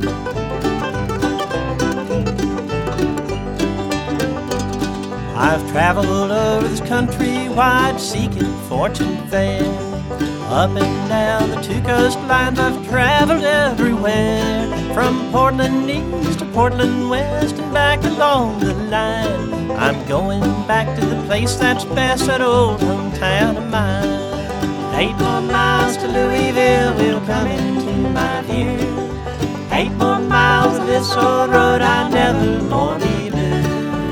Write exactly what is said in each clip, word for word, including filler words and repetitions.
I've traveled over this country wide seeking fortune fair. Up and down the two coastlines I've traveled everywhere. From Portland East to Portland West and back along the line. I'm going back to the place that's best, that old hometown of mine. Eight more miles to Louisville will come into my view. Eight more miles of this old road I never more be blue.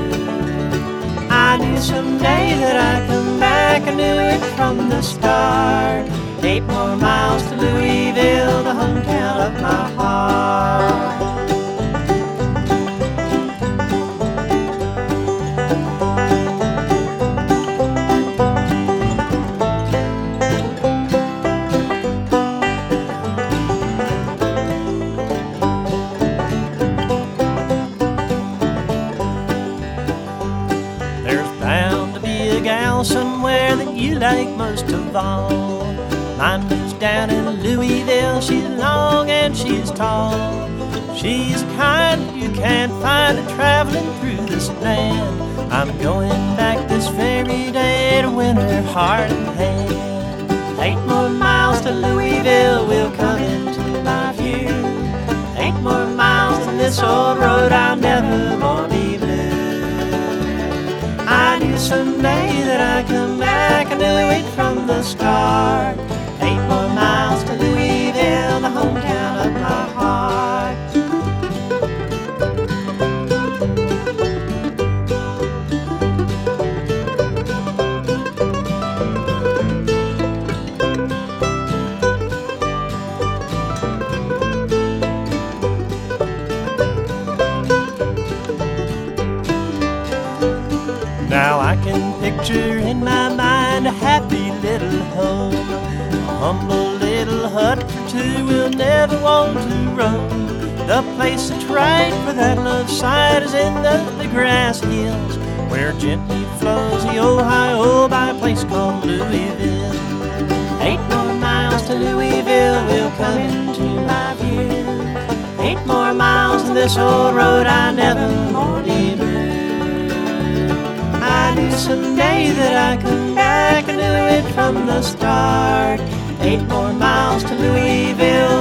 I knew someday that I'd come back, I knew it from the start. Eight more miles to Louisville, the hometown of my heart. There's bound to be a gal somewhere that you like most of all. Mine lives down in Louisville, she's long and she's tall. She's kind you can't find her traveling through this land. I'm going back this very day to win her heart and hand. Eight more miles to Louisville will come into my view. Eight more miles on this old road I'll never more be blue. I knew someday that I'd come back, I knew it from the start. Eight more miles to Louisville, the hometown of my heart. Now I can picture in my mind a happy little home, a humble little hut for two will never want to roam. The place that's right for that love sight is in the, the grass hills, where gently flows the Ohio by a place called Louisville. Eight more miles to Louisville will come into my view. Eight more miles on this old road I never more need blue. I knew someday that I'd come back, I knew it from the start. Eight more miles to Louisville,